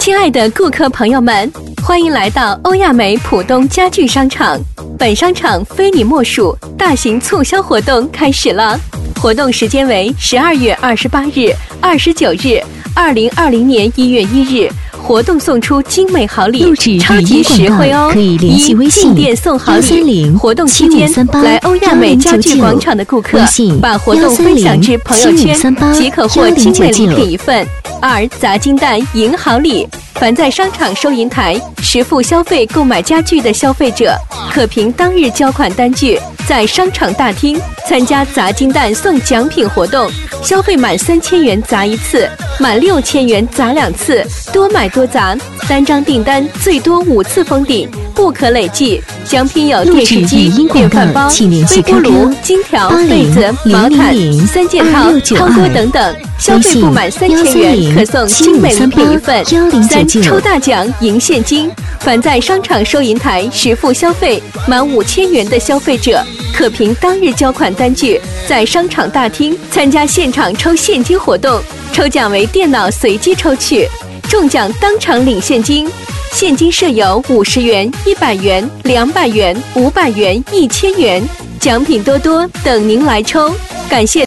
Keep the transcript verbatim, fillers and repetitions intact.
亲爱的顾客朋友们，欢迎来到欧亚美浦东家具商场。本商场非你莫属，大型促销活动开始了。活动时间为十二月二十八日、二十九日，二零二零年一月一日。活动送出精美好礼，超级实惠哦！ 可以联系微信进店送好礼。活动期间，来欧亚美家具广场的顾客，把活动分享至朋友圈，即可获精美礼品一份。二砸金蛋赢好礼，凡在商场收银台实付消费购买家具的消费者，可凭当日交款单据，在商场大厅参加砸金蛋送奖品活动。消费满三千元砸一次，满六千元砸两次，多买多砸，单张订单最多五次封顶，不可累计。奖品有电视机、电饭煲、微波炉、金条、被子、毛毯、三件套、汤锅等等。消费不满三千元可送精美礼品一份。三抽大奖赢现金，凡在商场收银台实付消费满五千元的消费者，可凭当日交款单据，在商场大厅参加现场抽现金活动，抽奖为电脑随机抽取，中奖当场领现金。现金设有五十元、一百元、两百元、五百元、一千元，奖品多多，等您来抽。感谢。